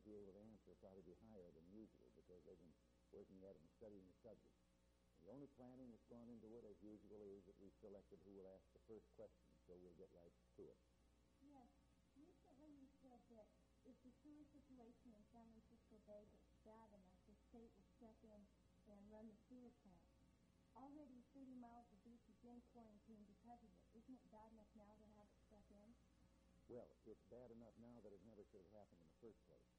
be able to answer will probably be higher than usual because they've been working at it and studying the subject. The only planning that's gone into it, as usual, is that we've selected who will ask the first question, so we'll get right to it. Yes. Recently you said that if the sewer situation in San Francisco Bay gets bad enough, the state will step in and run the sewer plant. Already 30 miles of beach is in quarantine because of it. Isn't it bad enough now to have it step in? Well, it's bad enough now that it never should have happened in the first place.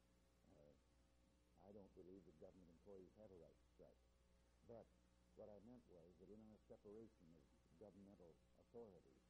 I don't believe that government employees have a right to strike. But what I meant was that in our separation of governmental authorities,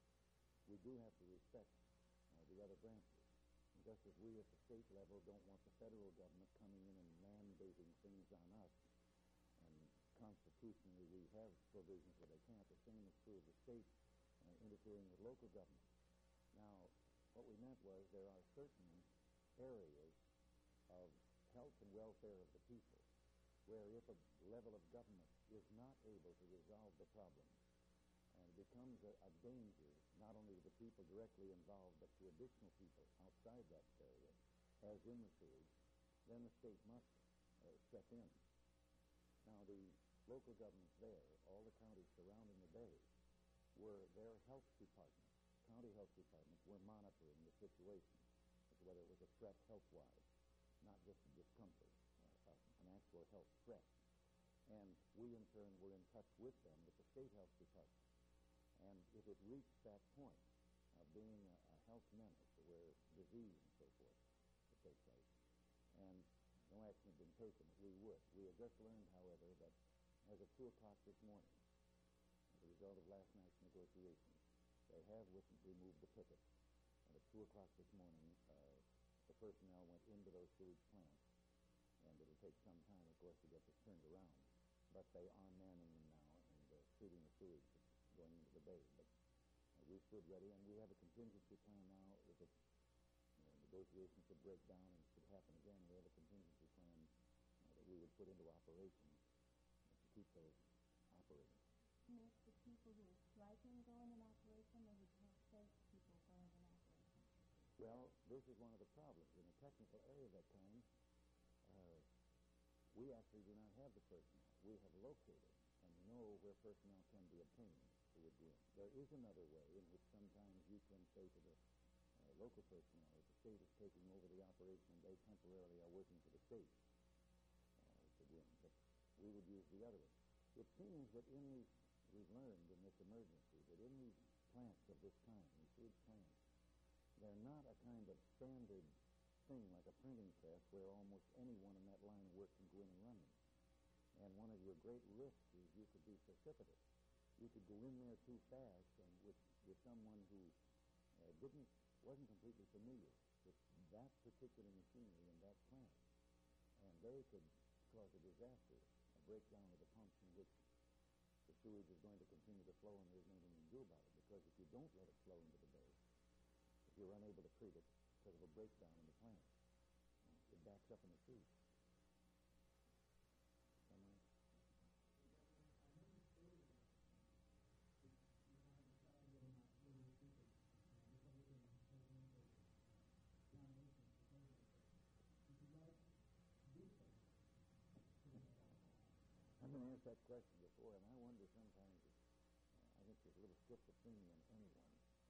we do have to respect the other branches. And just as we at the state level don't want the federal government coming in and mandating things on us, and constitutionally we have provisions where they can't, the same is true of the state interfering with local government. Now, what we meant was there are certain areas of health and welfare of the people where if a level of government is not able to resolve the problem and becomes a danger not only to the people directly involved but to additional people outside that area, as in the sewage, then the state must step in. Now, the local governments there, all the counties surrounding the bay, were their health departments, county health departments, were monitoring the situation, as whether it was a threat health-wise, not just a discomfort, an actual health threat. And we, in turn, were in touch with them, with the state health department. And if it reached that point of being a health menace, where disease and so forth would take place, and no action had been taken, we would. We had just learned, however, that as of 2 o'clock this morning, as a result of last night's negotiations, they have removed the picket. And at 2 o'clock this morning, the personnel went into those sewage plants, and it'll take some time, of course, to get this turned around. But they are manning them now and treating the sewage going into the bay. But we stood ready, and we have a contingency plan now. If it, negotiations should break down and should happen again, we have a contingency plan that we would put into operation to keep those operating. Make the people who are striking go into operation, or would you state people go into operation? Well, this is one of the problems. In a technical area of that kind, we actually do not have the personnel. We have located and know where personnel can be obtained who would go in. There is another way in which sometimes you can say to the local personnel that the state is taking over the operation and they temporarily are working for the state to go in. But we would use the other one. It seems that we've learned in this emergency that in these plants of this kind, these sewage plants, they're not a kind of standard thing like a printing press where almost anyone in that line of work can go in and run them. And one of your great risks is you could be precipitous. You could go in there too fast and with someone who wasn't completely familiar with that particular machinery in that plant. And they could cause a disaster, a breakdown of the pumps in which the sewage is going to continue to flow and there's nothing you can do about it. Because if you don't let it flow into the bay, if you're unable to treat it because of a breakdown in the plant, it backs up in the sea. I've been asked that question before, and I wonder sometimes if I think there's a little schizophrenia in anyone.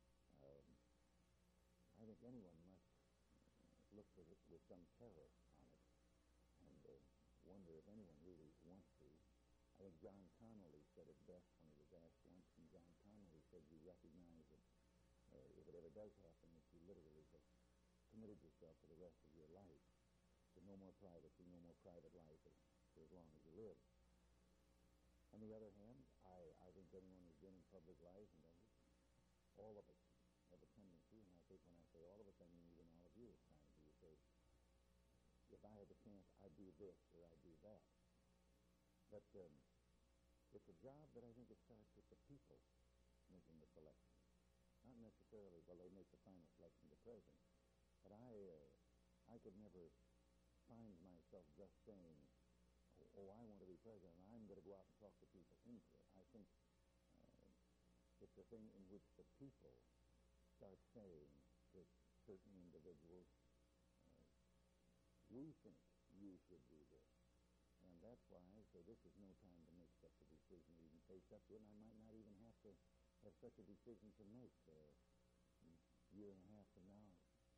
I think anyone must look with some terror on it and wonder if anyone really wants to. I think John Connolly said it best when he was asked once, and John Connolly said you recognize that if it ever does happen, that you literally have committed yourself for the rest of your life to no more privacy, no more private life for as long as you live. On the other hand, I think anyone who's been in public life, and all of us have a tendency, and I think when I say all of us, I mean even all of you at times, you say, if I had the chance, I'd do this or I'd do that. But it's a job that I think it starts with the people making the selection. Not necessarily, well, they make the final selection, the president. But I could never find myself just saying, oh, I want to be president, I'm going to go out and talk to people into it. I think it's a thing in which the people start saying to certain individuals, we think you should do this. And that's why I say this is no time to make such a decision or even face up to it, and I might not even have to have such a decision to make. A year and a half from now,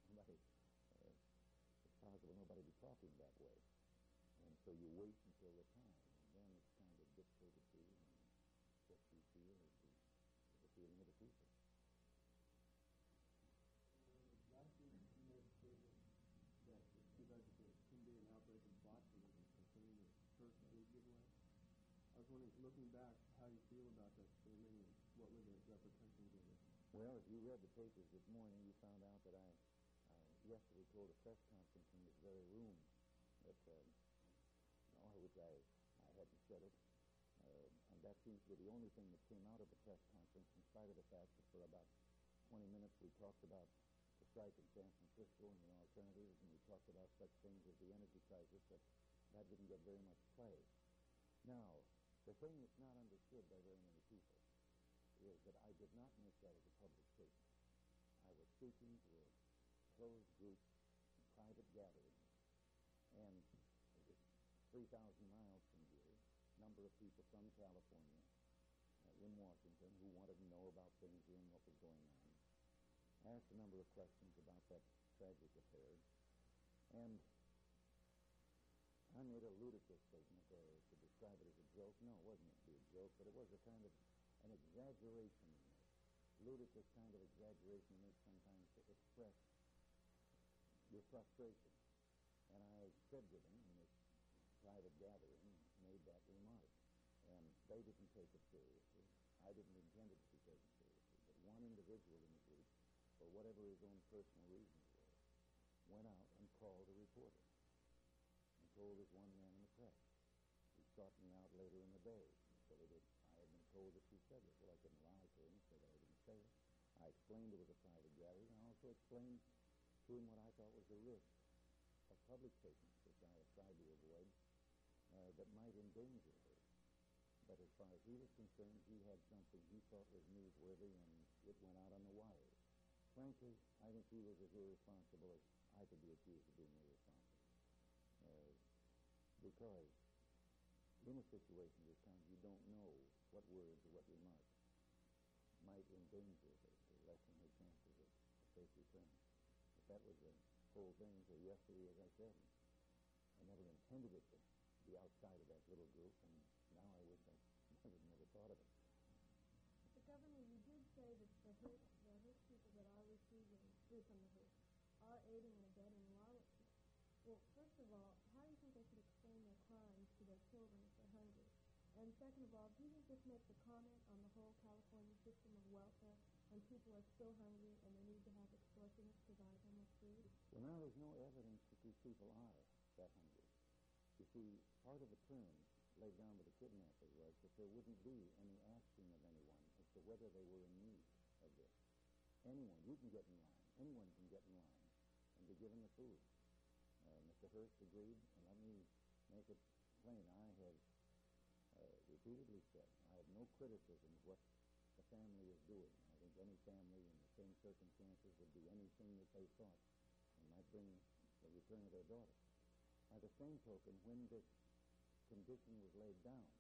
it's possible nobody will be talking that way. And so you wait until the time, and then it's kind of dictated to you, and what you feel is the feeling of the people. Last week you made a statement that it's too bad that there couldn't be an outbreak of botulism concerning the first aid giveaway. I was wondering, looking back, how you feel about that statement and what were the repercussions of it? Well, if you read the papers this morning, you found out that I yesterday told a press conference in this very room that, which I hadn't said it, and that seems to be the only thing that came out of the press conference, in spite of the fact that for about 20 minutes we talked about the strike in San Francisco and the alternatives, and we talked about such things as the energy crisis, that didn't get very much play. Now, the thing that's not understood by very many people is that I did not make that as a public statement. I was speaking to a closed group, private gathering, and it was 3,000 miles from here, a number of people from California in Washington who wanted to know about things here and what was going on. I asked a number of questions about that tragic affair, and I made a ludicrous statement to describe it as a joke. No, it wasn't meant to be a joke, but it was a kind of an exaggeration in it. Ludicrous kind of exaggeration you make sometimes to express your frustration. And I said to them in this private gathering, made that remark. And they didn't take it seriously. I didn't intend it to be taken seriously. But one individual in the group, for whatever his own personal reasons were, went out and called a reporter and told this one man in the press. He sought me out later in the day and said I had been told that you said it. Well, I couldn't lie to him and say that I didn't say it. I explained it was a private gathering. I also explained to him what I thought was the risk of public statements, which I have tried to avoid, that might endanger her. But as far as he was concerned, he had something he thought was newsworthy, and it went out on the wire. Frankly, I think he was as irresponsible as I could be accused of being irresponsible. Because in a situation of this kind, you don't know what words or what remarks might endanger her or lessen her chances of a safe return. But that was the whole thing until yesterday, as I said. I never intended it to be outside of that little group, and now I wish I never thought of it. The Governor, you did say that the Hearst people that are receiving food from the Hearst are aiding and abetting lawlessness. Well, first of all, how do you think they should explain their crimes to their children if they're hungry? And second of all, do you think this makes a comment on the whole California system of welfare when people are still hungry and they need to have extortionists provide them with food? Well, now there's no evidence that these people are that hungry. You see, part of the term laid down by the kidnappers was that there wouldn't be any asking of anyone as to whether they were in need of this. Anyone, you can get in line. Anyone can get in line and be given the food. Mr. Hearst agreed, and let me make it plain. I have repeatedly said I have no criticism of what the family is doing. I think any family in the same circumstances would do anything that they thought might bring the return of their daughter. By the same token, when this condition was laid down,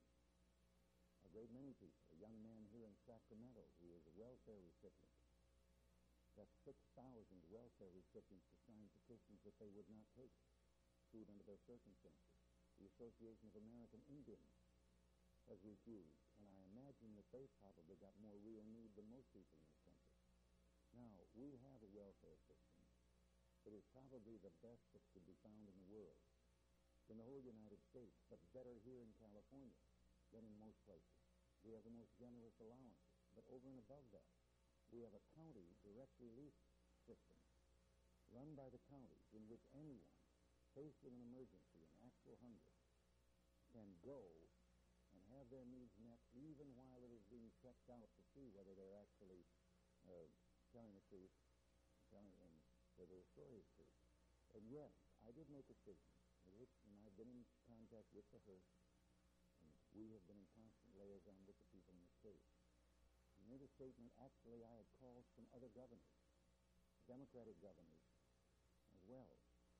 a great many people, a young man here in Sacramento who is a welfare recipient, got 6,000 welfare recipients to sign petitions that they would not take food under their circumstances. The Association of American Indians has refused, and I imagine that they probably got more real need than most people in this country. Now, we have a welfare system that is probably the best that could be found in the world, in the whole United States, but better here in California than in most places. We have the most generous allowances, but over and above that, we have a county direct relief system run by the counties in which anyone faced with an emergency and actual hunger can go and have their needs met even while it is being checked out to see whether they're actually telling the truth, and whether the story is true. And yes, I did make a statement, and I've been in contact with the Hearst, and we have been in constant liaison with the people in the state. I made a statement. Actually, I had calls from other governors, Democratic governors as well,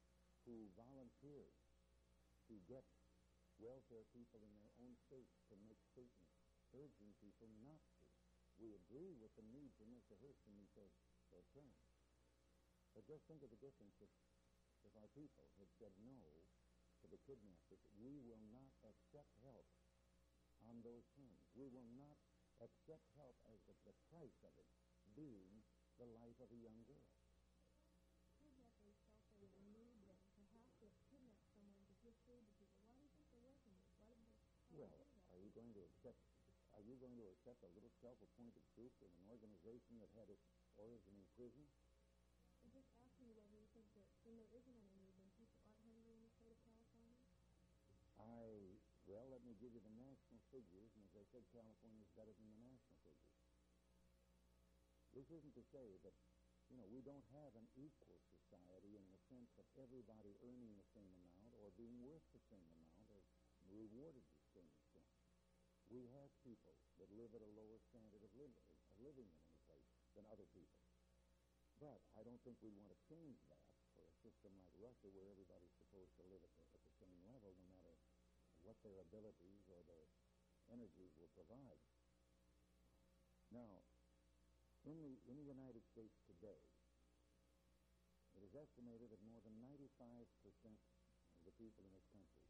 who volunteered to get welfare people in their own states to make statements urging people not to. We agree with the need for Mr. Hearst to meet their terms. But just think of the difference if our people had said no to the kidnappers. We will not accept help on those terms. We will not accept help as the price of it being the life of a young girl. Kidnappers felt they would need them to have to kidnap someone to give food to people. Why do you think they're working this? Why did they Well, are you going to accept a little self-appointed group in an organization that had its origin in prison? I'm just asking you whether you think that when there isn't any need, then people aren't hungry in the state of California? Well, let me give you the national figures, and as I said, California is better than the national figures. This isn't to say that, we don't have an equal society in the sense of everybody earning the same amount or being worth the same amount or rewarded the same extent. We have people that live at a lower standard of living in any place than other people. But I don't think we want to change that for a system like Russia where everybody's supposed to live at the same level no matter what their abilities or their energies will provide. Now, in the United States today, it is estimated that more than 95% of the people in this country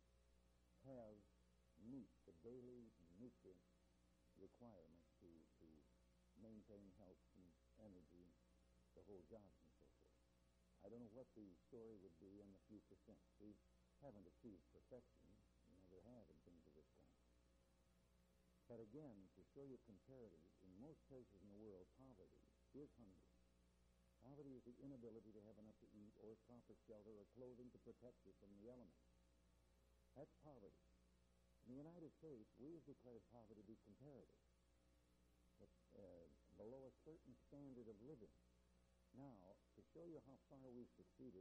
meet the daily nutrient requirements to maintain health and energy and the whole job and so forth. I don't know what the story would be in the few percent. We haven't achieved perfection. We never have in things of this kind. But again, to show you comparative, in most places in the world, poverty is hunger. Poverty is the inability to have enough to eat or proper shelter or clothing to protect you from the elements. That's poverty. In the United States, we have declared poverty to be comparative, but below a certain standard of living. Now, to show you how far we've succeeded,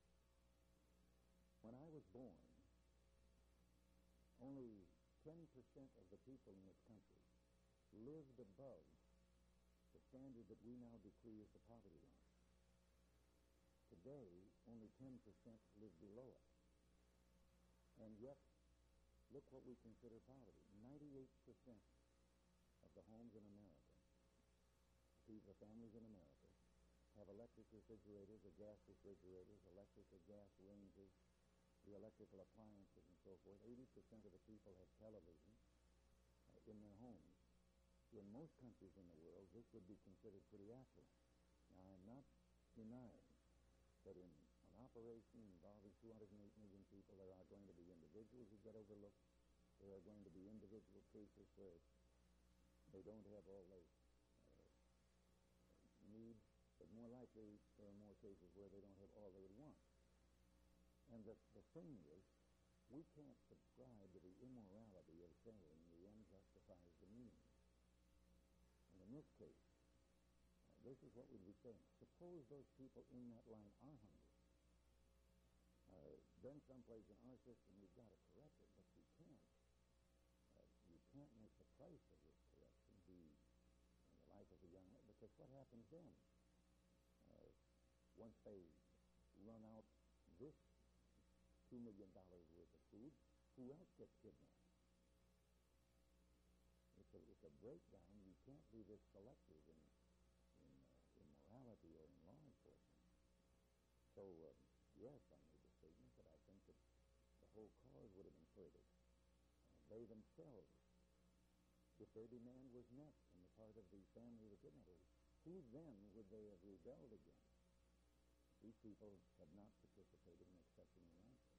when I was born, only 10% of the people in this country lived above the standard that we now decree as the poverty line. Today, only 10% live below it. And yet, look what we consider poverty. 98% of the homes in America, the families in America, have electric refrigerators or gas refrigerators, electric or gas ranges, the electrical appliances and so forth. 80% of the people have television in their homes. In most countries in the world, this would be considered pretty affluent. Now, I'm not denying that in an operation involving 208 million people, there are going to be individuals who get overlooked. There are going to be individual cases where they don't have all they need, but more likely there are more cases where they don't have all they would want. And the thing is, we can't subscribe to the immorality of saying the end justifies the means. And in this case, this is what we'd be saying. Suppose those people in that line are hungry. Then someplace in our system we've got to correct it, but you can't. You can't make the price of this correction be the life of a young man, because what happens then? Once they run out this $2 million worth of food, who else gets kidnapped? It's a breakdown. You can't be this selective in morality or in law enforcement. So, yes, I made the statement that I think that the whole cause would have been furthered. They themselves, if their demand was met on the part of the family of the kidnappers, who then would they have rebelled against? These people have not participated in accepting the ransom.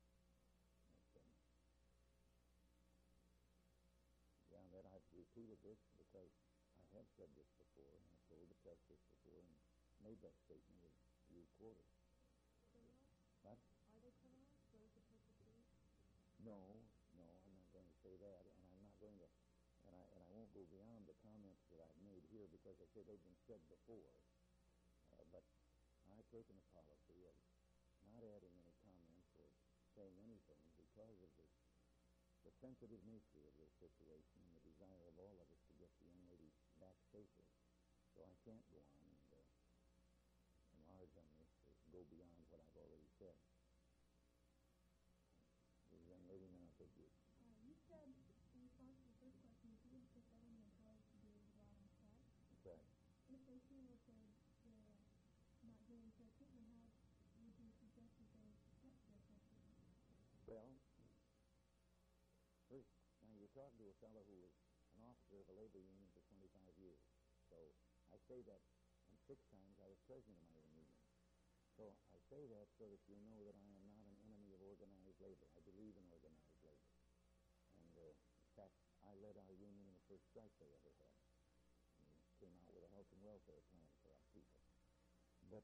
Beyond that, I've repeated this because I have said this before, and I've told the press this before, and made that statement as you quoted. Criminals? What? Are they criminals? Those who persecute? No, I'm not going to say that, and I'm not going to, and I won't go beyond the comments that I've made here because I say they've been said before. But I've taken a policy of not adding any comments or saying anything because of the sensitive nature of this situation and the desire of all of us to get the young lady back safely. So I can't go on and enlarge on this or go beyond what I've already said. talking to a fellow who was an officer of a labor union for 25 years. So I say that, and 6 times I was president of my own union. So I say that so that you know that I am not an enemy of organized labor. I believe in organized labor. And in fact, I led our union in the first strike they ever had. We came out with a health and welfare plan for our people. But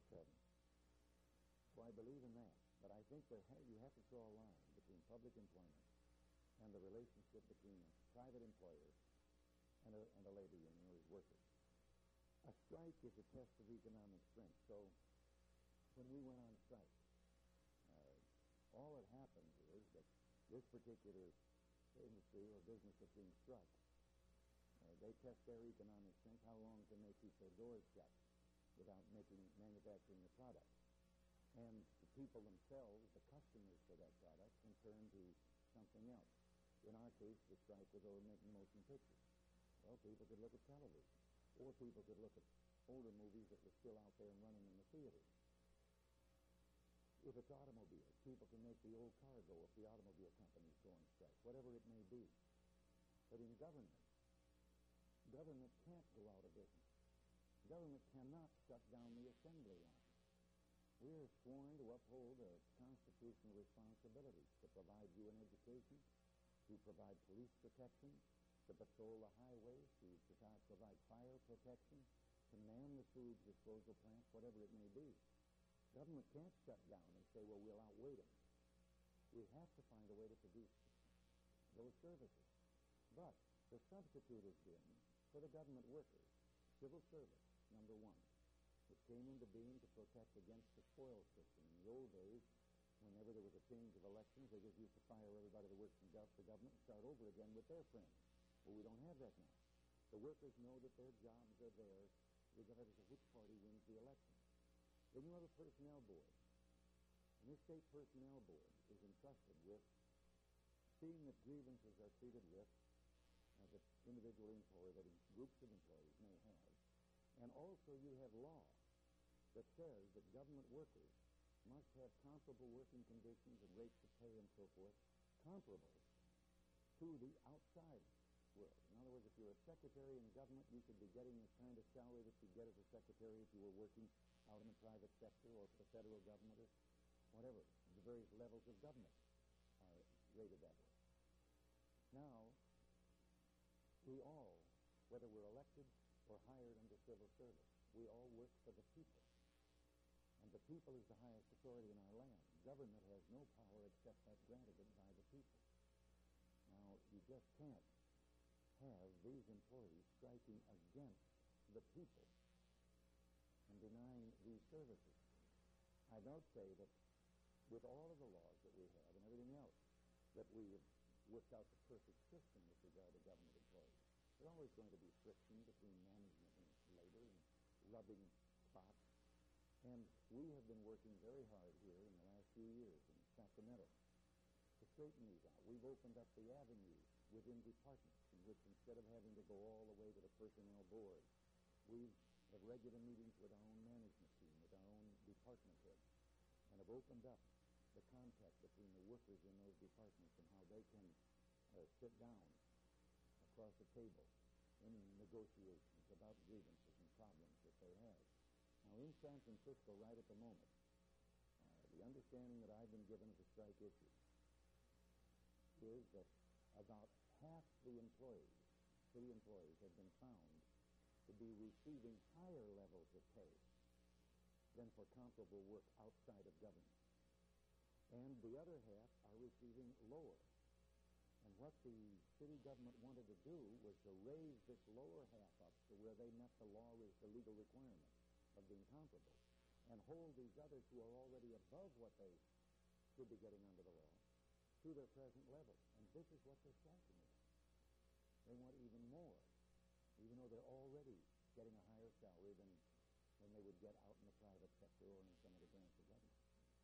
so I believe in that. But I think that you have to draw a line between public employment and the relationship between a private employer and a labor union or his workers. A strike is a test of economic strength. So when we went on strike, all that happened is that this particular industry or business that's being struck, they test their economic strength. How long can they keep their doors shut without manufacturing the product? And the people themselves, the customers for that product, can turn to something else. In our case, the strike was over making motion pictures. Well, people could look at television, or people could look at older movies that were still out there and running in the theaters. If it's automobiles, people can make the old car go if the automobile companies go on strike, whatever it may be. But in government can't go out of business. Government cannot shut down the assembly line. We are sworn to uphold a constitutional responsibility to provide you an education, to provide police protection, to patrol the highways, to provide fire protection, to man the sewage disposal plants, whatever it may be. Government can't shut down and say, well, we'll outweigh them. We have to find a way to produce those services. But the substitute has been, for the government workers, civil service, number one. It came into being to protect against the spoils system. In the old days, whenever there was a change of elections, they just used to fire everybody that worked for government and start over again with their friends. Well, we don't have that now. The workers know that their jobs are there regardless of which party wins the election. Then you have a personnel board. And this state personnel board is entrusted with seeing that grievances are treated with that individual employer, that groups of employees may have. And also you have law that says that government workers must have comparable working conditions and rates of pay and so forth, comparable to the outside world. In other words, if you're a secretary in government, you should be getting the kind of salary that you get as a secretary if you were working out in the private sector or for the federal government or whatever. The various levels of government are rated that way. Now, we all, whether we're elected or hired under civil service, we all work for the people. And the people is the highest authority in our land. Government has no power except that granted it by the people. Now, you just can't have these employees striking against the people and denying these services. I don't say that with all of the laws that we have and everything else, that we have worked out the perfect system with regard to government employees. There's always going to be friction between management and labor and rubbing spots. And we have been working very hard here in the last few years in Sacramento to straighten these out. We've opened up the avenues within departments in which instead of having to go all the way to the personnel board, we have regular meetings with our own management team, with our own department heads, and have opened up the contact between the workers in those departments and how they can sit down across the table in negotiations about grievances and problems that they have. Now, in San Francisco, right at the moment, the understanding that I've been given of the strike issue is that about half the employees, city employees, have been found to be receiving higher levels of pay than for comparable work outside of government. And the other half are receiving lower. And what the city government wanted to do was to raise this lower half up to where they met the legal requirement of being comparable, and hold these others who are already above what they should be getting under the law to their present level. And this is what they're striking about. They want even more, even though they're already getting a higher salary than they would get out in the private sector or in some of the branch of government.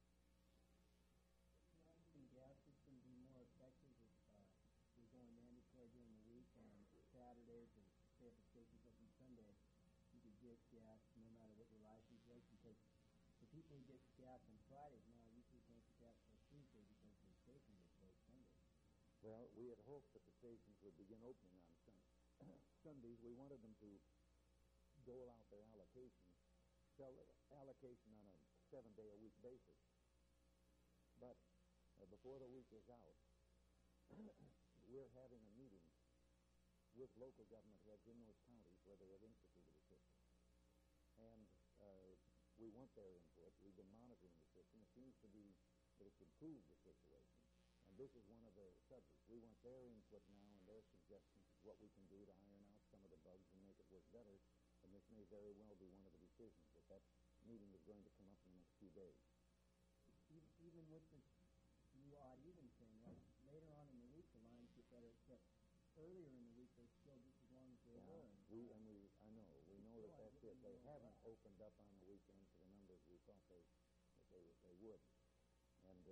Can gas system be more effective if we're going mandatory during the week and on Saturdays, and say if the station's open Sunday, you could get gas no matter what your license was? Because the people who get gas on Fridays now usually can't get gas on Tuesday because the station is closed Sunday. Well, we had hoped that the stations would begin opening on Sundays. We wanted them to dole out their allocation, sell allocation on a 7-day-a-week basis. But before the week is out, we're having a meeting with local government heads in those counties where they have instituted a system. And we want their input. We've been monitoring the system. It seems to be that it's improved the situation. And this is one of the subjects. We want their input now and their suggestions of what we can do to iron out some of the bugs and make it work better. And this may very well be one of the decisions. That meeting is going to come up in the next few days. Even with the new odd-even thing, like later on in the week, the lines get better, except earlier in the week, they're still just as long as they were. I know that's it. They haven't opened up on the weekend to the numbers we thought they would. And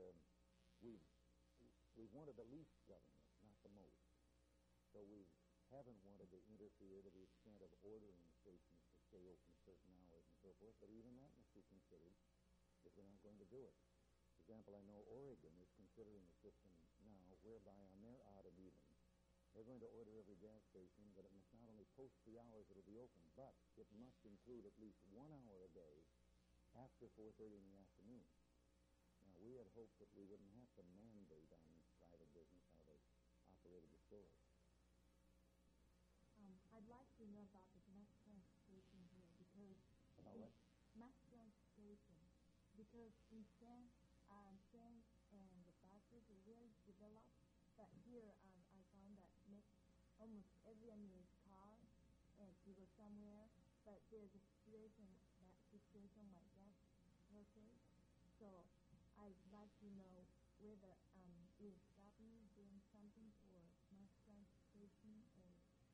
we wanted the least government, not the most. So we haven't wanted to interfere to the extent of ordering stations to stay open certain hours and so forth, but even that must be considered if we're not going to do it. For example, I know Oregon is considering a system now whereby on their odd and even, they're going to order every gas station, but it must not only post the hours it'll be open, but it must include at least 1 hour a day after 4:30 in the afternoon. Now, we had hoped that we wouldn't have to mandate on private business how they operated the stores. I'd like to know about the mass transportation here because About what? Mass transportation, because in France and the buses are really developed, but here I found that almost everyone needs car and to go somewhere, but there's a situation like gas shortage. So I'd like to know whether is government doing something for mass transportation or.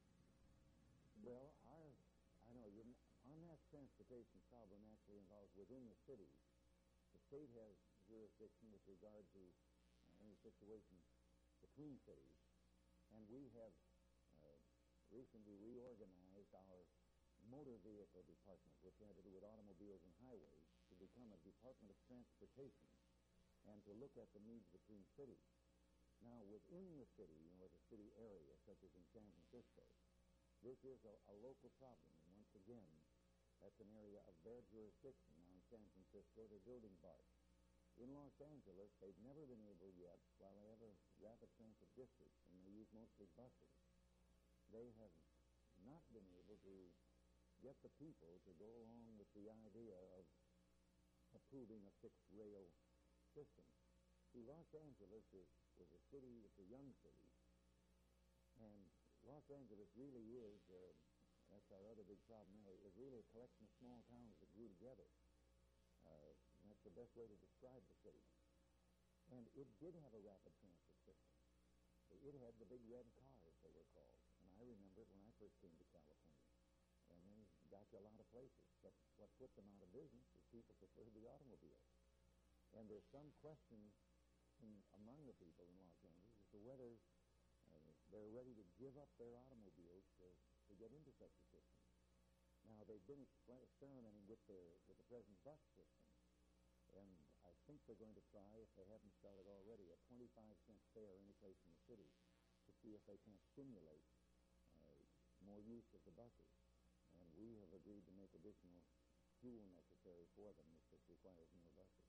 Well, I know our mass transportation problem actually involves within the cities. The state has jurisdiction with regard to any situation between cities, and we have recently reorganized our motor vehicle department, which had to do with automobiles and highways, to become a department of transportation and to look at the needs between cities. Now, within the city, or the city area, such as in San Francisco, this is a local problem, and once again, that's an area of their jurisdiction. Now, in San Francisco, they're building BART. In Los Angeles, they've never been able yet, while they have a rapid transit district, and they use mostly buses, they have not been able to get the people to go along with the idea of approving a fixed rail system. See, Los Angeles was a city, it's a young city, and Los Angeles really is, that's our other big problem there, is really a collection of small towns that grew together. That's the best way to describe the city. And it did have a rapid transit system. It had the big red cars, they were called. And I remember it when I first came to California. And they got you a lot of places. But what put them out of business is people preferred the automobile. And there's some question among the people in Los Angeles as to whether they're ready to give up their automobiles to get into such a system. Now, they've been experimenting with the present bus system, and I think they're going to try, if they haven't started already, a 25-cent fare any place in the city to see if they can't stimulate more use of the buses. And we have agreed to make additional fuel necessary for them if it requires more buses.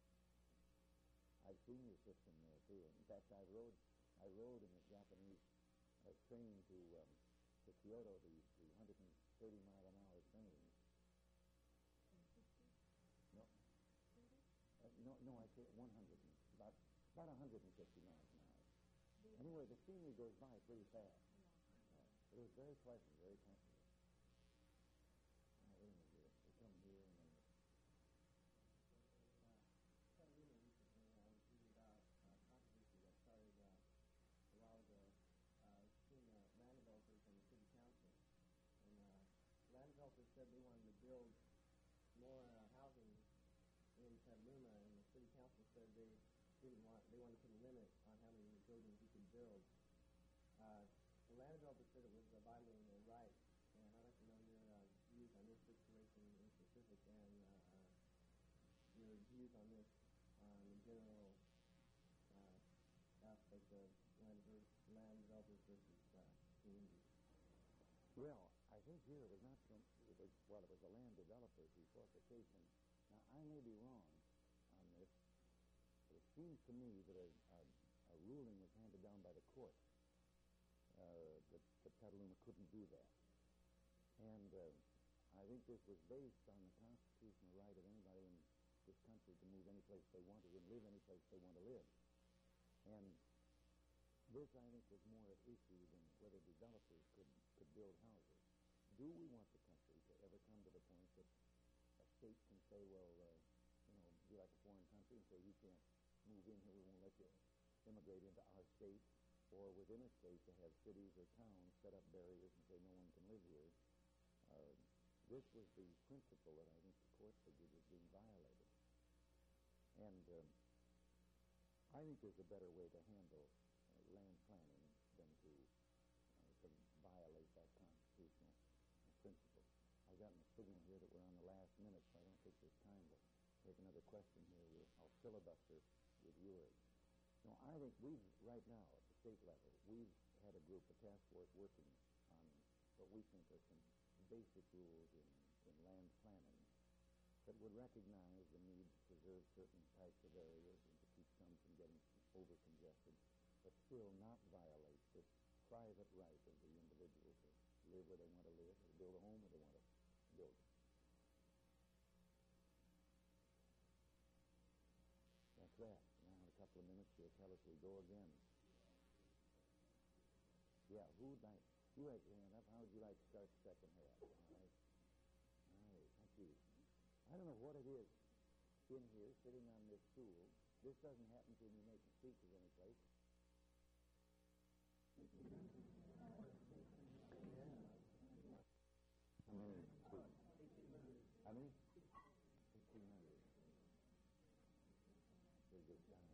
I've seen your system there, too. In fact, I rode in the Japanese train to Kyoto, the 130-mile-an-hour train. No, I say 100, about 150 miles an hour. Anyway, the scenery goes by pretty fast. It was very pleasant, very comfortable. They come here and then. Recently, I was reading about controversy that started a while ago between land developers and the city council. And land developers said they wanted to build more housing in Petaluma, and the city council said they wanted to put a limit on how many buildings you could build. The land developers said it was violating their rights, and I'd like to know your views on this situation in specific and your views on this on the general aspect of land land developers versus communities? Well, I think here it was not so, it was the land developers who fought the case. And now, I may be wrong on this, but it seems to me that a ruling was handed down by the court that Petaluma couldn't do that. And I think this was based on the constitutional right of anybody in this country to move any place they wanted and live any place they want to live. And this, I think, was more at issue than whether developers could build houses. Do we want the country to ever come to the point that a state can say, well, be like a foreign country and say, you can't move in here, we won't let you immigrate into our state, or within a state to have cities or towns set up barriers and say no one can live here. This was the principle that I think the court figured was being violated. And I think there's a better way to handle land planning than to violate that constitutional principle. I've gotten a signal here that we're on the last minute, so I don't think there's time to take another question here. I'll filibuster with yours. I think right now, at the state level, we've had a group, a task force, working on what we think are some basic rules in land planning that would recognize the need to preserve certain types of areas and to keep some from getting over-congested, but still not violate this private right of the individual to live where they want to live, or to build a home where they want to build it. That's that. Now, in a couple of minutes, you'll tell us we go again. Yeah, who would like? You raise your hand up. How would you like to start the second half? All right. All right, thank you. I don't know what it is in here, sitting on this stool. This doesn't happen to me making speeches anyplace. How many? How many? 1,500. Very good time.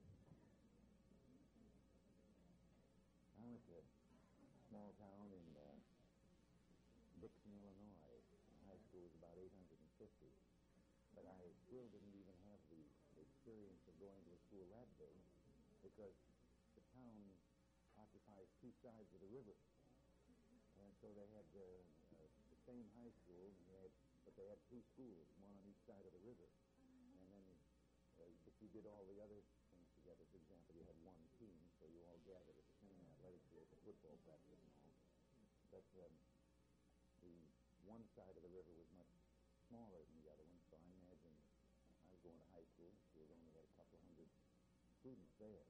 I went to a small town in Dixon, Illinois. High school was about 850. But I still didn't even have the experience of going to a school that big because the town occupies two sides of the river. And so they had the same high school, but they had two schools, one on each side of the river. And then if you did all the other things together, for example, you had one team, so you all gathered at the same athletic field for football practice and all. But the one side of the river was much smaller than the other one, so I imagine I was going to high school. The school only had a couple hundred students there.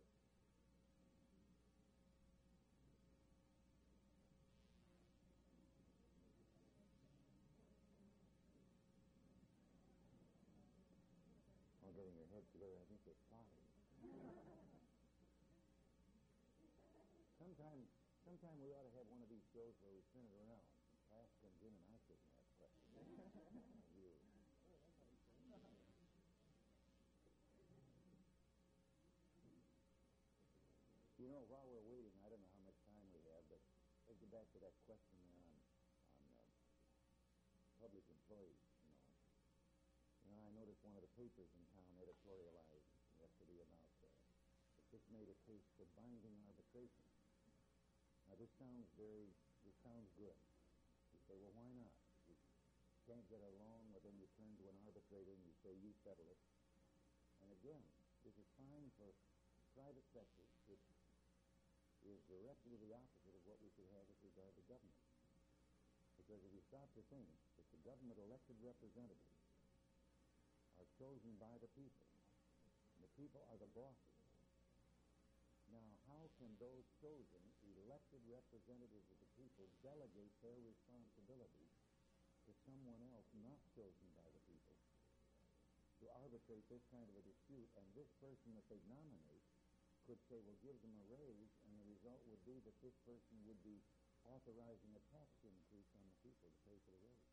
All getting your heads together, I think they're plotting. Sometime we ought to have one of these shows where we turn it around. Cass comes in and I shouldn't ask questions. You. While we're waiting, I don't know how much time we have, but let's get back to that question there on public employees. I noticed one of the papers in town editorialized yesterday about that this made a case for binding arbitration. Now, this sounds good. You say, well, why not? You can't get along, but then you turn to an arbitrator and you say, you settle it. And again, this is fine for private sector, which is directly the opposite of what we should have with regard to government. Because if you stop to think that the government elected representatives are chosen by the people, and the people are the bosses. Now, how can those chosen, elected representatives of the people delegate their responsibility to someone else not chosen by the people to arbitrate this kind of a dispute? And this person that they nominate could say, well, give them a raise, and the result would be that this person would be authorizing a tax increase on the people to pay for the raise.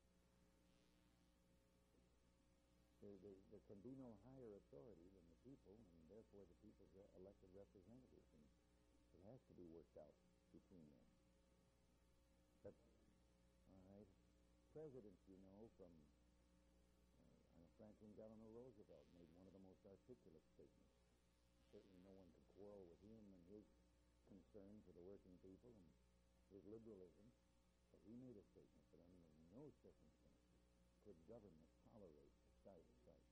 There can be no higher authority than the people, and therefore the people's elected representatives, and it has to be worked out between them. But, all right, presidents, from Franklin Delano Roosevelt made one of the most articulate statements. Certainly no one could quarrel with him and his concern for the working people and his liberalism. But he made a statement that under no circumstances could government tolerate the sight of sight.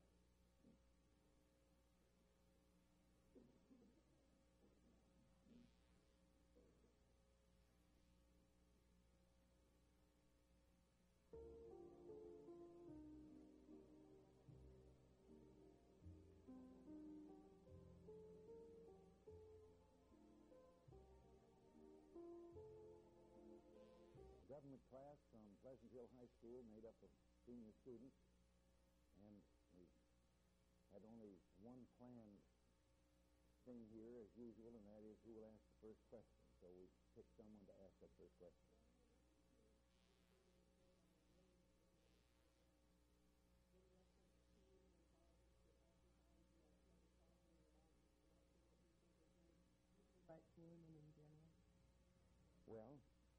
Government class from Pleasant Hill High School made up of senior students, and we had only one planned thing here as usual, and that is who will ask the first question. So we picked someone to ask that first question. Rights for women in general? Well,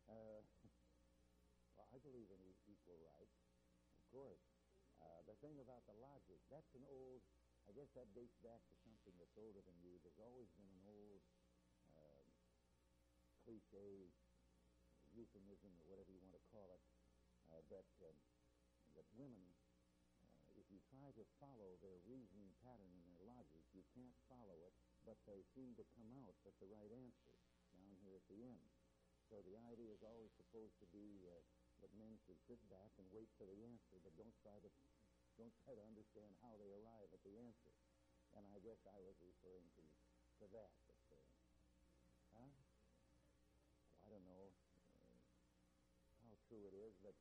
well, I believe in equal rights, of course. The thing about the logic, that's an old, I guess that dates back to something that's older than you. There's always been an old cliche, euphemism, or whatever you want to call it, that women, if you try to follow their reasoning pattern and their logic, you can't follow it, but they seem to come out at the right answer down here at the end. So the idea is always supposed to be that men should sit back and wait for the answer, but don't try to understand how they arrive at the answer. And I guess I was referring to that. But, well, I don't know how true it is, but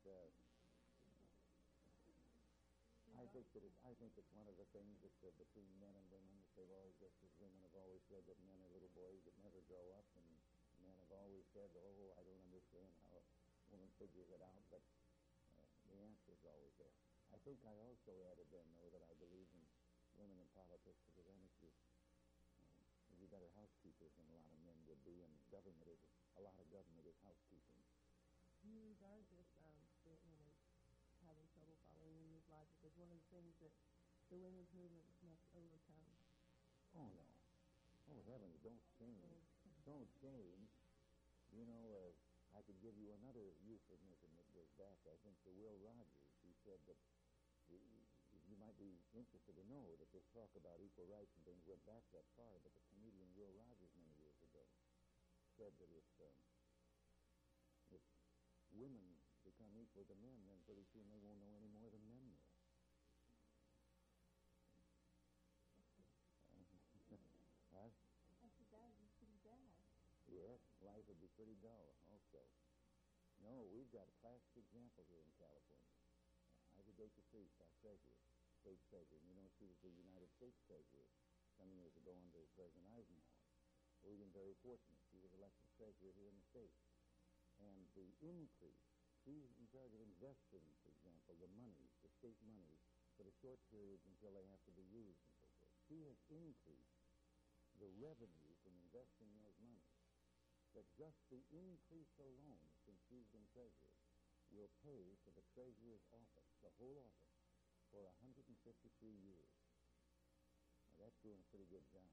I think it's one of the things that between men and women that they've always, just as women have always said that men are little boys that never grow up, and men have always said, oh, I don't understand how a woman figures it out, but the answer is always there. I think I also added then, though, that I believe in women in politics because I think you'd be better housekeepers than a lot of men would be, and a lot of government is housekeeping. Do you regard this, having trouble following his logic as one of the things that the women's movement must overcome? Oh, no. Oh, heavens, don't change. Don't change. You know, I could give you another euphemism that goes back, I think, to Will Rogers. He said that you might be interested to know that this talk about equal rights and things went back that far, but the comedian Will Rogers many years ago said that if women become equal to men, then pretty soon they won't know any more than men know. Huh? I said that would be pretty bad. Yes, life would be pretty dull also. No, we've got a classic example here in California. Ivy Baker Priest, our treasurer, state treasurer. And you know, she was the United States treasurer some years ago under President Eisenhower. So we've been very fortunate. She was elected treasurer here in the state. And the increase, she's in charge of investing, for example, the monies, the state monies, for the short periods until they have to be used and so forth. She has increased the revenue from investing those monies, that just the increase alone since she's been treasurer will pay for the treasurer's office, the whole office, for 153 years. Now, that's doing a pretty good job.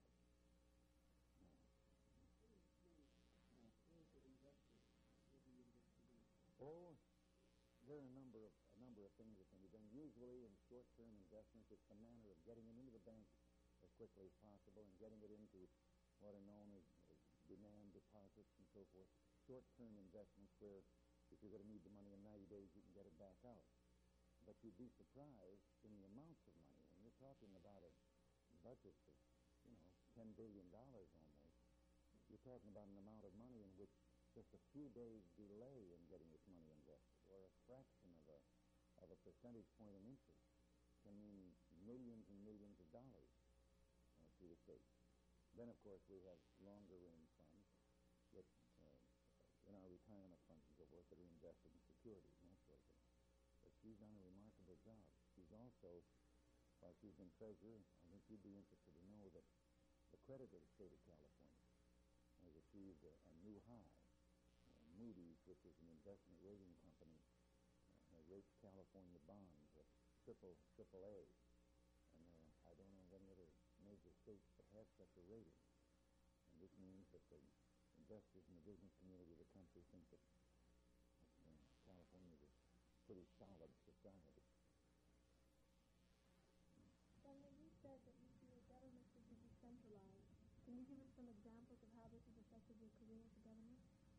Oh, there are a number of things that can be done. Usually in short-term investments, it's the manner of getting it into the bank as quickly as possible and getting it into what are known as demand deposits and so forth. Short-term investments where if you're going to need the money in 90 days, you can get it back out. But you'd be surprised in the amounts of money. When you're talking about a budget of, $10 billion almost, you're talking about an amount of money in which just a few days delay in getting this money invested, or a fraction of a percentage point in interest, can mean millions and millions of dollars to the state. Then, of course, we have longer range funds that, in our retirement funds and so forth, that are invested in securities and that sort of thing. But she's done a remarkable job. She's also, while she's been treasurer, I think you'd be interested to know that the credit of the state of California has achieved a new high. Moody's, which is an investment rating company, rates California bonds at AAA. And I don't know of any other major states that have such a rating. And this means that the investors in the business community of the country think that California is a pretty solid society. Governor, you said that you feel government should be decentralized. Can you give us some examples of how this has affected your career as a governor?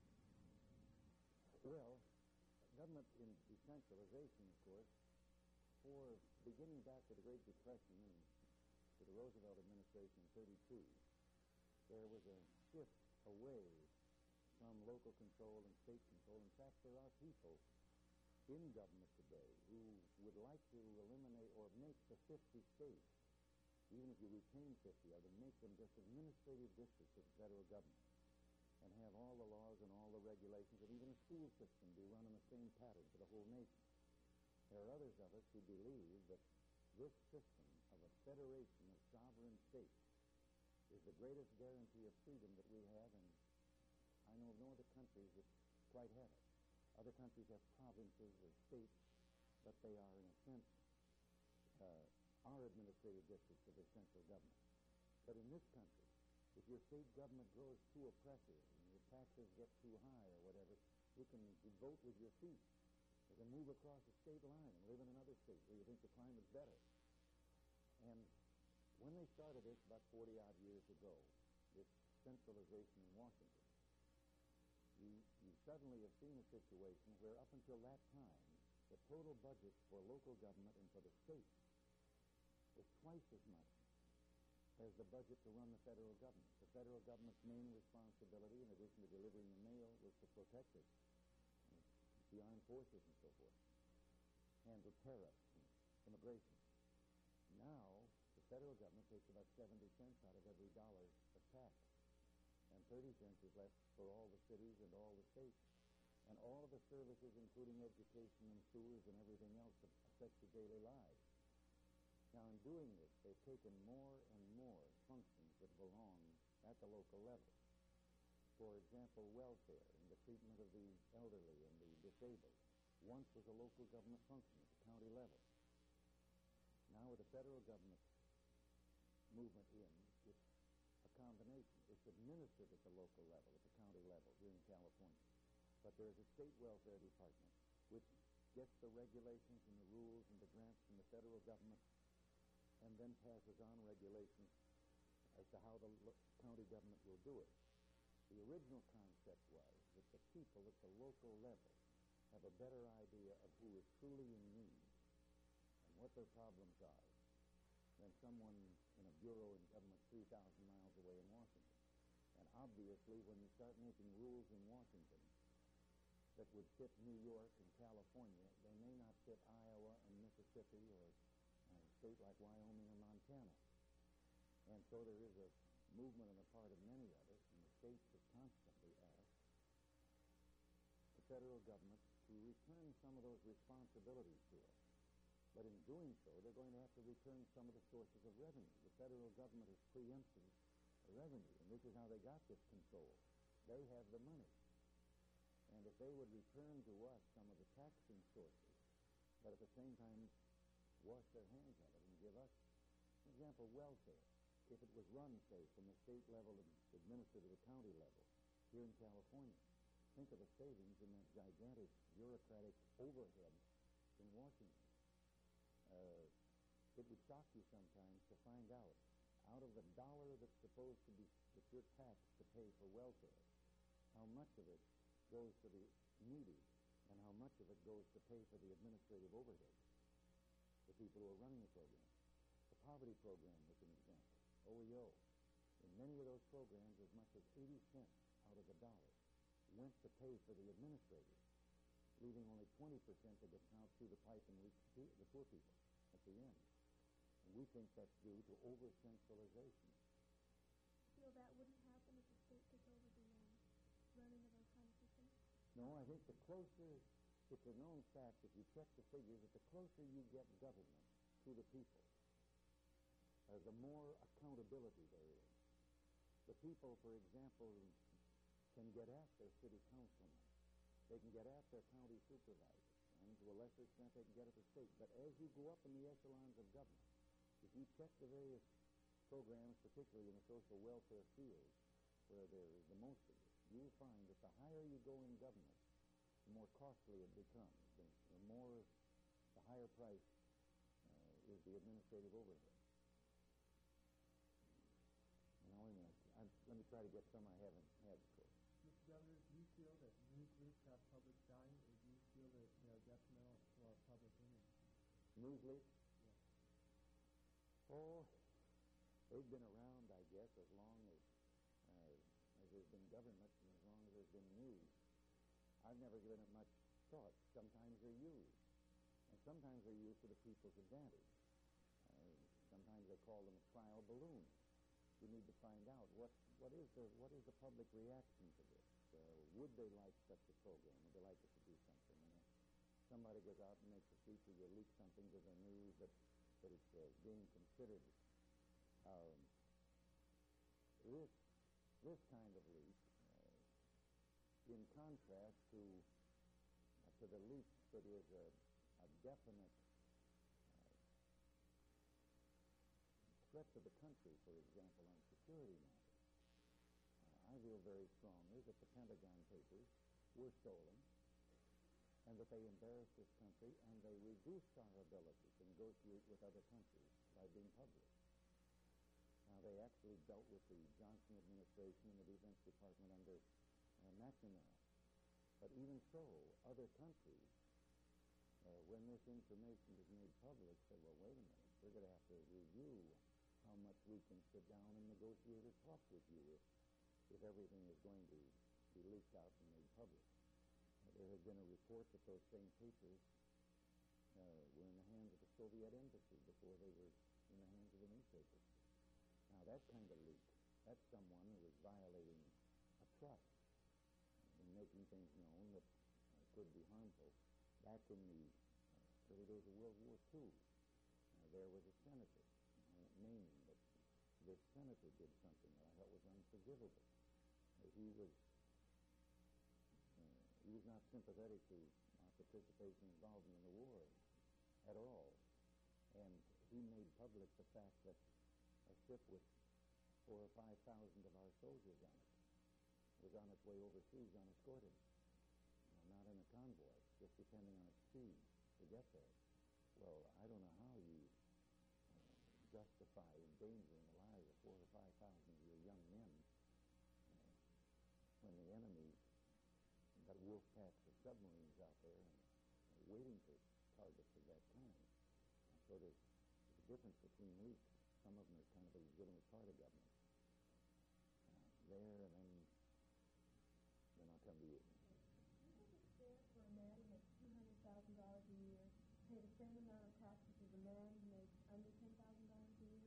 Well, government in decentralization, of course, for beginning back to the Great Depression and to the Roosevelt administration in 32, there was a shift away from local control and state control. In fact, there are people in government today who would like to eliminate or make the 50 states, even if you retain 50 of them, make them just administrative districts of the federal government and have all the laws and all the regulations and even a school system be run in the same pattern for the whole nation. There are others of us who believe that this system of a federation of sovereign states is the greatest guarantee of freedom that we have, and I know of no other countries that quite have it. Other countries have provinces or states, but they are, in a sense, our administrative districts of the central government. But in this country, if your state government grows too oppressive and your taxes get too high or whatever, you can vote with your feet. You can move across the state line and live in another state where you think the climate's better. And when they started this about 40-odd years ago, this centralization in Washington, you suddenly have seen a situation where up until that time, the total budget for local government and for the state was twice as much as the budget to run the federal government. The federal government's main responsibility, in addition to delivering the mail, was to protect us, the armed forces and so forth, handle tariffs and immigration. Now, the federal government takes about 70 cents out of every dollar of tax, and 30 cents is left for all the cities and all the states, and all of the services, including education and sewers and everything else that affects your daily lives. Now, in doing this, they've taken more and more functions that belong at the local level. For example, welfare and the treatment of the elderly and the disabled once was a local government function at the county level. Now, with the federal government movement in, it's a combination. It's administered at the local level, at the county level here in California. But there is a state welfare department which gets the regulations and the rules and the grants from the federal government and then passes on regulations as to how the county government will do it. The original concept was that the people at the local level have a better idea of who is truly in need and what their problems are than someone in a bureau in government 3,000 miles away in Washington. And obviously, when you start making rules in Washington that would fit New York and California, they may not fit Iowa and Mississippi or a state like Wyoming or Montana. And so there is a movement on the part of many of us, and the states have constantly asked the federal government to return some of those responsibilities to us. But in doing so, they're going to have to return some of the sources of revenue. The federal government has preempted the revenue, and this is how they got this control. They have the money. And if they would return to us some of the taxing sources, but at the same time wash their hands of it and give us, for example, welfare. If it was run, say, from the state level and administered at the county level here in California, think of the savings in that gigantic bureaucratic overhead in Washington. It would shock you sometimes to find out of the dollar that's supposed to be, that you're taxed to pay for welfare, how much of it goes to the needy and how much of it goes to pay for the administrative overhead, the people who are running the program. The poverty program is an example. OEO. In many of those programs, as much as 80 cents out of the dollar went to pay for the administrators, leaving only 20% to get out through the pipe and reach the poor people at the end. And we think that's due to over-centralization. Feel that wouldn't happen if the state took over the running of our kind of system? No, I think the closer, it's a known fact, if you check the figures, that the closer you get government to the people, the more accountability there is. The people, for example, can get at their city councilmen. They can get at their county supervisors, and to a lesser extent they can get at the state. But as you go up in the echelons of government, if you check the various programs, particularly in the social welfare field, where there is the most of it, you'll find that the higher you go in government, the more costly it becomes. The higher price is the administrative overhead. Now, wait a minute. Let me try to get some I haven't had before. Mr. Governor, do you feel that news leaks have public value, or do you feel that they are detrimental to our public image? News leaks? Yes. Oh, they've been around, I guess, as long as there's been government and as long as there's been news. I've never given it much thought. Sometimes they're used, and sometimes they're used to the people's advantage. Sometimes they call them a trial balloon. We need to find out what is the public reaction to this. Would they like such a program? Would they like us to do something? And somebody goes out and makes a speech or you leak something to the news that it's being considered. This kind of leak, in contrast to the leak that is a definite threat to the country, for example, on security matters. I feel very strongly that the Pentagon Papers were stolen and that they embarrassed this country and they reduced our ability to negotiate with other countries by being published. Now, they actually dealt with the Johnson administration and the Defense Department under McNamara. But even so, other countries, when this information is made public, say, well, wait a minute, we're going to have to review how much we can sit down and negotiate or talk with you if everything is going to be leaked out and made public. There had been a report that those same papers were in the hands of the Soviet embassy before they were in the hands of the newspapers. Now, that kind of leak, that's someone who is violating a trust in making things known that could be harmful. Back in the early days of World War II, there was a senator, I won't name him, but this senator did something that I thought was unforgivable. He was not sympathetic to our participation and involvement in the war at all. And he made public the fact that a ship with 4,000 or 5,000 of our soldiers on it was on its way overseas unescorted. Not in a convoy, just depending on its speed to get there. Well, I don't know how you justify endangering the lives of 4,000 or 5,000 of your young men when the enemy got wolf packs of submarines out there and waiting for targets of that kind. So there's a difference between leaks. Some of them are kind of a legitimate part of government. There, and then I'll come to you. Do you think it's fair for a man who makes $200,000 a year to pay the same amount of taxes as a man who makes under $10,000 a year?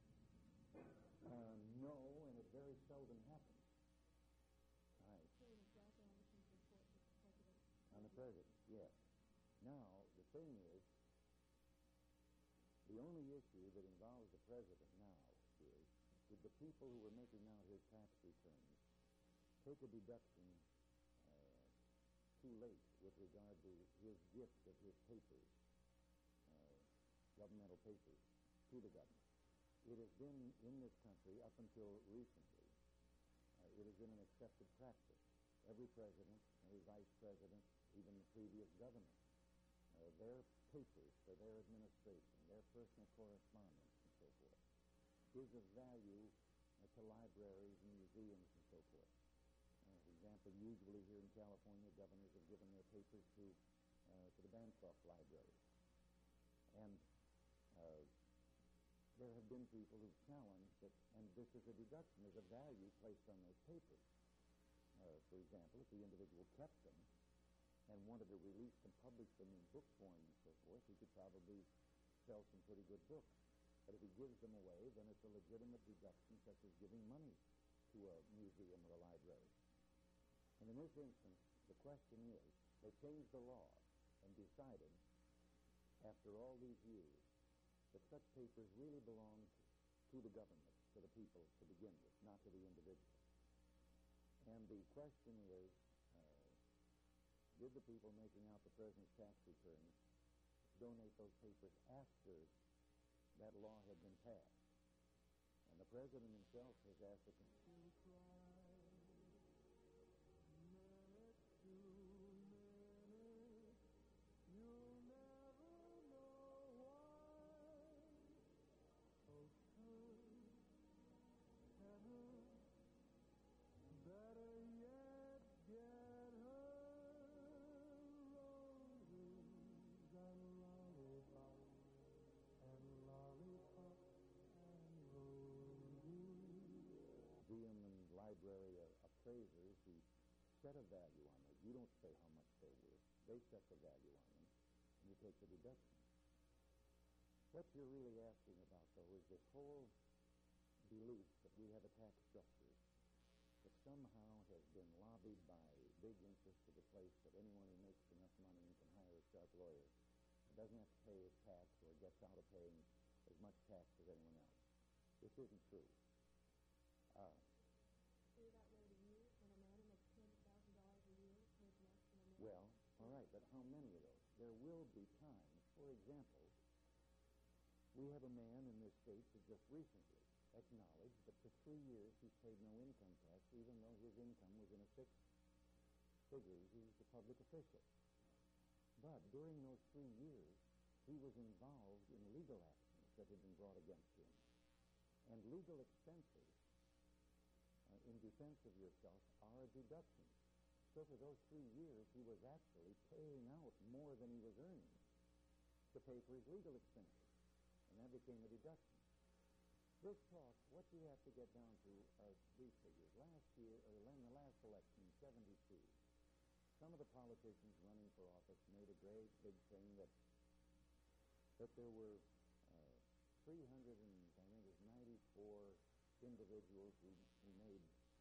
No, and it very seldom happens. Right. So in Jack Anderson's report to the president. On the president, yes. Now, the thing is, the only issue that involves the president now is, did the people who were making out his tax returns take a deduction too late with regard to his gift of his papers, governmental papers, to the government? It has been in this country up until recently, it has been an accepted practice. Every president, every vice president, even the previous governor, their papers for their administration, their personal correspondence and so forth, is of value to libraries and museums and so forth. For example, usually here in California, governors have given their papers to the Bancroft Library. And there have been people who've challenged that, and this is a deduction, there's a value placed on those papers. For example, if the individual kept them and wanted to release and publish them in book form and so forth, he could probably sell some pretty good books. But if he gives them away, then it's a legitimate deduction, such as giving money to a museum or a library. And in this instance, the question is, they changed the law and decided, after all these years, that such papers really belonged to the government, to the people to begin with, not to the individual. And the question is, did the people making out the president's tax returns donate those papers after that law had been passed? And the president himself has asked the library of appraisers who set a value on those. You don't say how much they're worth. They set the value on them, and you take the deduction. What you're really asking about, though, is this whole belief that we have a tax structure that somehow has been lobbied by big interests to the place that anyone who makes enough money and can hire a sharp lawyer doesn't have to pay his tax or gets out of paying as much tax as anyone else. This isn't true. Say that way to you, when a man makes $200,000 a year pays less than a man. Well, all right, but how many of those? There will be times. For example, we have a man in this state who just recently acknowledged that for 3 years he's paid no income tax, even though his income was in a six figures. He's a public official. But during those 3 years, he was involved in legal actions that had been brought against him. And legal expenses in defense of yourself are a deduction. So for those 3 years, he was actually paying out more than he was earning to pay for his legal expenses. And that became a deduction. This talk, what you have to get down to are these figures. Last year, or in the last election, 72, some of the politicians running for office made a great big thing that there were 394 individuals who made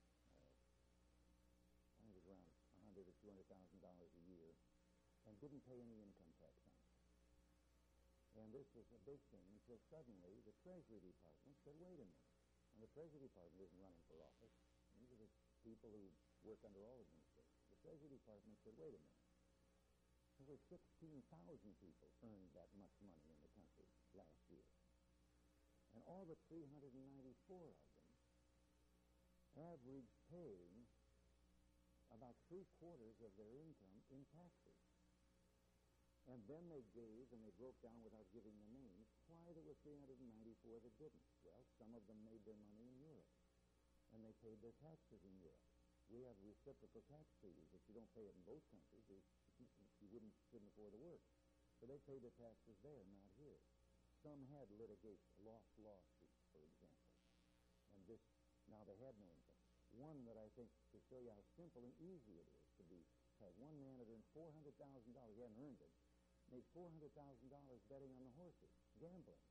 I think it was around $100,000 or $200,000 a year and didn't pay any income tax on it. And this was a big thing until suddenly the Treasury Department said, wait a minute. Now, the Treasury Department isn't running for office. These are the people who work under all administrations. The Treasury Department said, wait a minute. There were 16,000 people earned that much money in the country last year. And all but 394 of them averaged paying about 3/4 of their income in taxes. And then they gave, and they broke down without giving the names, why there were 394 that didn't. Well, some of them made their money in Europe, and they paid their taxes in Europe. We have reciprocal tax treaties. If you don't pay it in both countries, you couldn't afford to work. So they paid their taxes there, not here. Some had litigation, lost lawsuits, for example. And now they had no income. One that I think, to show you how simple and easy it is to be paid. One man had earned $400,000. He hadn't earned it. Made $400,000 betting on the horses, gambling.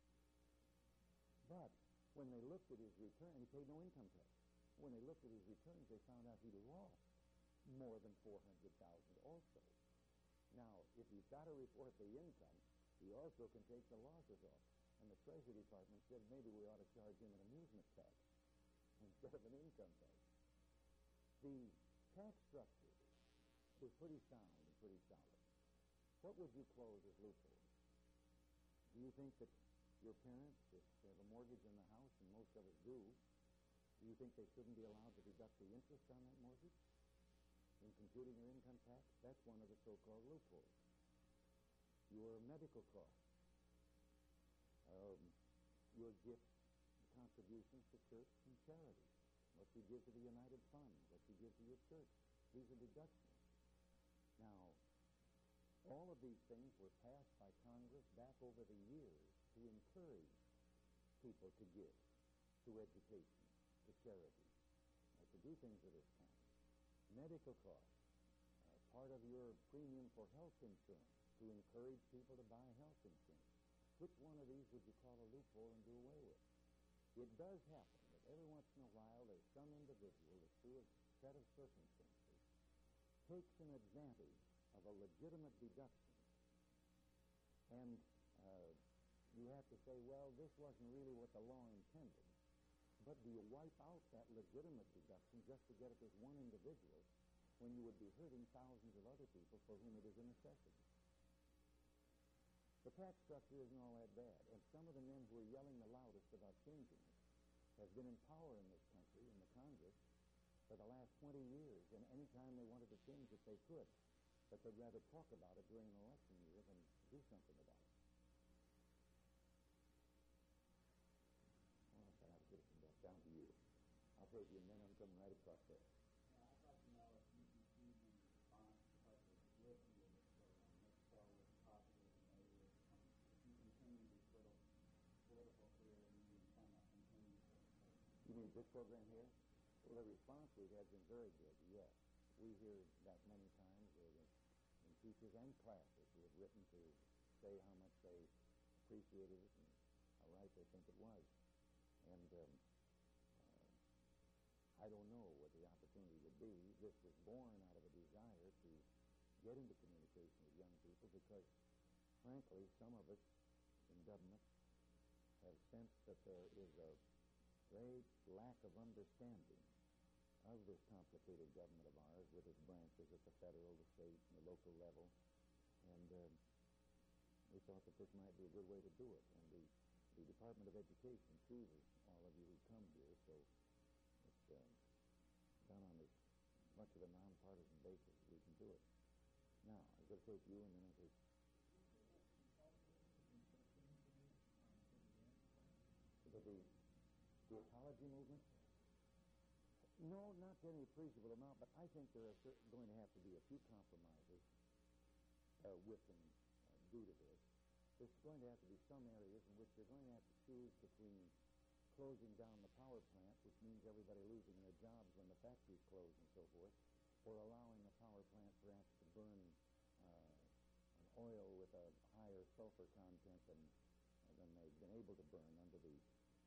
But when they looked at his return, he paid no income tax. When they looked at his returns, they found out he lost more than $400,000 also. Now, if he's got to report the income, he also can take the losses off. And the Treasury Department said maybe we ought to charge him an amusement tax instead of an income tax. The tax structure is pretty sound and pretty solid. What would you close as loopholes? Do you think that your parents, if they have a mortgage on the house, and most of us do you think they shouldn't be allowed to deduct the interest on that mortgage in computing your income tax? That's one of the so-called loopholes. Your medical costs, your gifts, contributions to church and charity, what you give to the United Fund, what you give to your church. These are deductions. Now, all of these things were passed by Congress back over the years to encourage people to give to education, to charity, to do things of this kind. Medical costs, part of your premium for health insurance, to encourage people to buy health insurance. Which one of these would you call a loophole and do away with? It does happen that every once in a while there's some individual that through a set of circumstances takes an advantage of a legitimate deduction. And you have to say, well, this wasn't really what the law intended. But do you wipe out that legitimate deduction just to get at this one individual when you would be hurting thousands of other people for whom it is a necessity? The tax structure isn't all that bad, and some of the men who are yelling the loudest about changing it have been in power in this country, in the Congress, for the last 20 years, and any time they wanted to change it, they could. But they'd rather talk about it during an election year than do something about it. Well, I'll get it down to you. I'll take you, and then I'm coming right across there. I'd like to know if you can see the response because of listening to this program. Let's start with positive and negative. If you continue this political career and you intend to continue this program. You mean this program here? Well, the response we've had has been very good, yes. We hear that many times in teachers and classes who have written to say how much they appreciated it and how right they think it was. And I don't know what the opportunity would be. This was born out of a desire to get into communication with young people because, frankly, some of us in government have sensed that there is a great lack of understanding of this complicated government of ours with its branches at the federal, the state, and the local level. And we thought that this might be a good way to do it. And the Department of Education chooses all of you who come here, so it's done on as much of a nonpartisan basis as we can do it. Now, I'm going to take you and then I'll take... The ecology movement? No, not to any appreciable amount, but I think there are going to have to be a few compromises with them due to this. There's going to have to be some areas in which they're going to have to choose between closing down the power plant, which means everybody losing their jobs when the factories close and so forth, or allowing the power plant perhaps to burn an oil with a higher sulfur content than they've been able to burn under the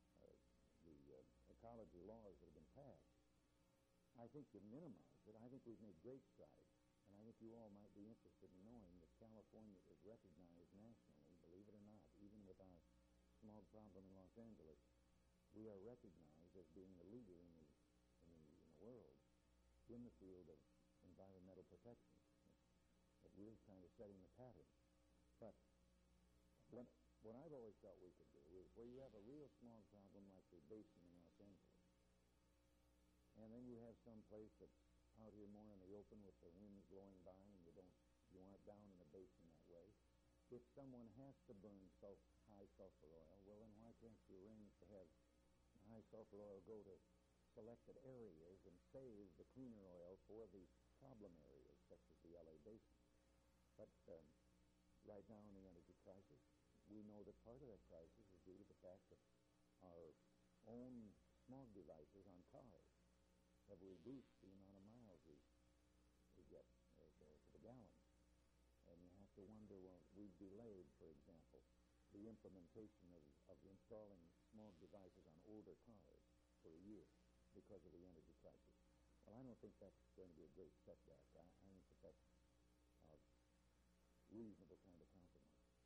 ecology laws that have been passed. I think you minimize it. I think we've made great strides. And I think you all might be interested in knowing that California is recognized nationally, believe it or not, even with our smog problem in Los Angeles. We are recognized as being the leader in the world in the field of environmental protection. That we're kind of setting the pattern. But what I've always thought we could do is where you have a real smog problem like the basin in Los Angeles, and then you have some place that's out here more in the open with the winds blowing by and you aren't down in the basin that way. If someone has to burn high sulfur oil, well then why can't you arrange to have high sulfur oil go to selected areas and save the cleaner oil for the problem areas such as the LA basin? But right now in the energy crisis, we know that part of that crisis is due to the fact that our own smog devices on cars have reduced the amount of miles we get to the gallon. And you have to wonder, well, we've delayed, for example, the implementation of installing smog devices on older cars for a year because of the energy crisis. Well, I don't think that's going to be a great setback. I think that's a reasonable kind of compromise.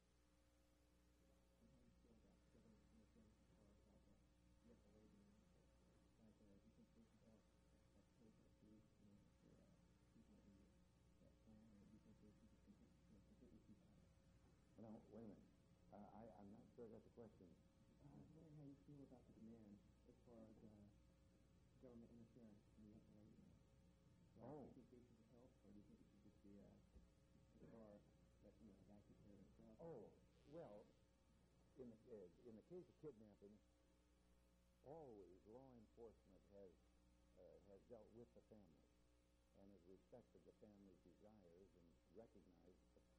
No, wait a minute. I'm not sure I got the question. I was wondering how you feel about the demand as far as government interference in the FAA. Do you think they should help, or do you think it should just be as far that the guy can care himself? Oh, well, in the case of kidnapping, always law enforcement has dealt with the family and has respected the family's desires and recognized that the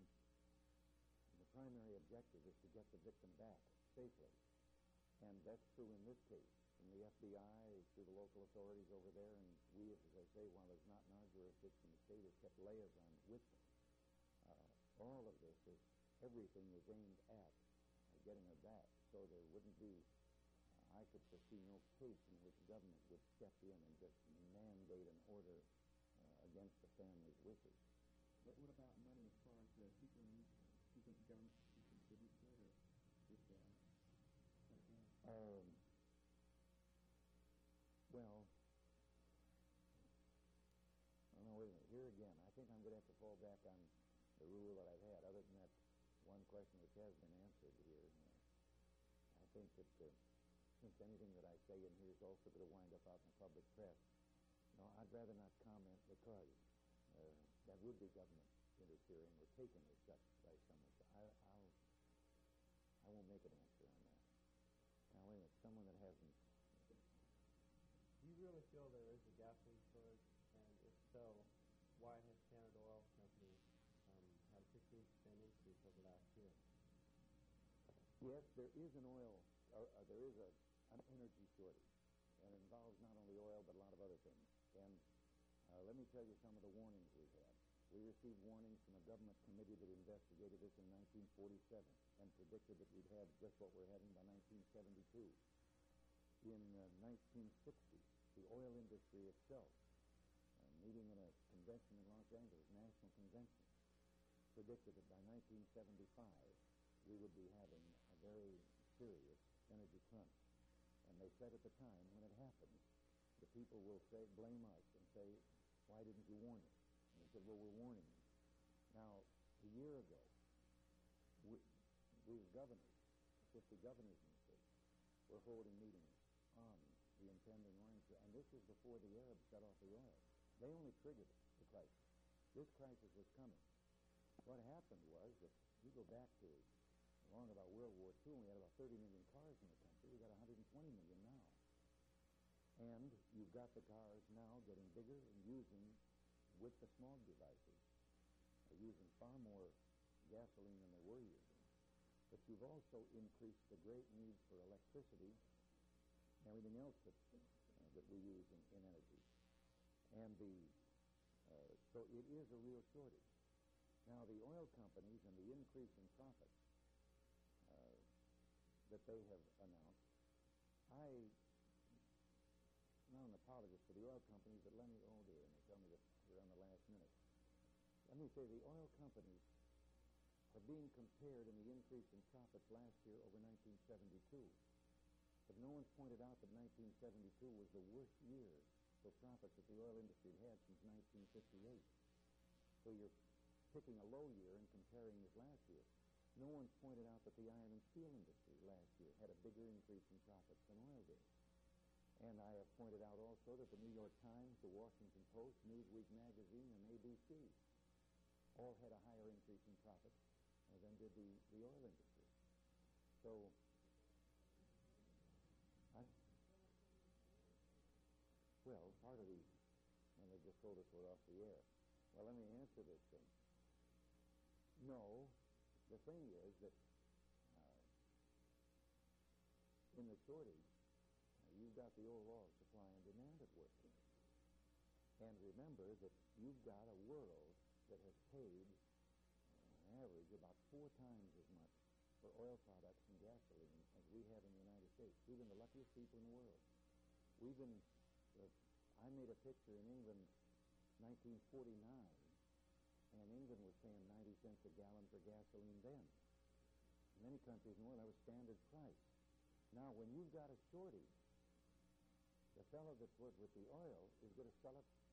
primary objective is to get the victim back safely. And that's true in this case. From the FBI to the local authorities over there, and we, as I say, while it's not in our jurisdiction, the state has kept liaison with them. All of this is, everything is aimed at getting her back, so there wouldn't be, I could foresee no case in which government would step in and just mandate an order against the family's wishes. But what about money as far as the people in need? Do you think the government should contribute to it, or just let it go? Well, no, wait a minute. Here again, I think I'm going to have to fall back on the rule that I've had. Other than that one question which has been answered here, I think that since anything that I say in here is also going to wind up out in the public press, no, I'd rather not comment because that would be government interfering or taken as such by someone. So I won't make an answer on that. Now, wait a minute. Someone that hasn't... Do you really feel there is a gasoline shortage? And if so, why has Canada Oil Company had a 15% increase over last year? Yes, there is an energy shortage. and it involves not only oil but a lot of other things. And let me tell you some of the warnings we've had. We received warnings from a government committee that investigated this in 1947 and predicted that we'd have just what we're having by 1972. In 1960, the oil industry itself, meeting in a convention in Los Angeles, national convention, predicted that by 1975 we would be having a very serious energy crunch. And they said at the time, when it happens, the people will blame us and say, why didn't you warn us? And they said, well, we're warning you. Now, a year ago, we governors, 50 governors in the state, were holding meetings on the impending oil crisis. And this was before the Arabs shut off the oil. They only triggered the crisis. This crisis was coming. What happened was that you go back to along about World War II, and we had about 30 million cars in the country. We got 120 million now. And you've got the cars now getting bigger and using, with the smog devices, are using far more gasoline than they were using. But you've also increased the great need for electricity and everything else that we use in energy. And so it is a real shortage. Now, the oil companies and the increase in profits that they have announced, I'm not an apologist for the oil companies, but let me, and they tell me that we're on the last minute. Let me say the oil companies are being compared in the increase in profits last year over 1972. But no one's pointed out that 1972 was the worst year for profits that the oil industry had since 1958. So you're picking a low year and comparing this last year. No one's pointed out that the iron and steel industry last year had a bigger increase in profits than oil did. And I have pointed out also that the New York Times, the Washington Post, Newsweek magazine, and ABC all had a higher increase in profits than did the oil industry. So, part of the, and they just told us we're off the air. Well, let me answer this thing. No, the thing is that in the shortage, you've got the old law of supply and demand at work. And remember that you've got a world that has paid, on average, about 4 times as much for oil products and gasoline as we have in the United States. We've been the luckiest people in the world. We've been, I made a picture in England 1949, and England was paying 90 cents a gallon for gasoline then. In many countries in the world, that was standard price. Now, when you've got a shortage, the fellow that's with the oil is going to sell it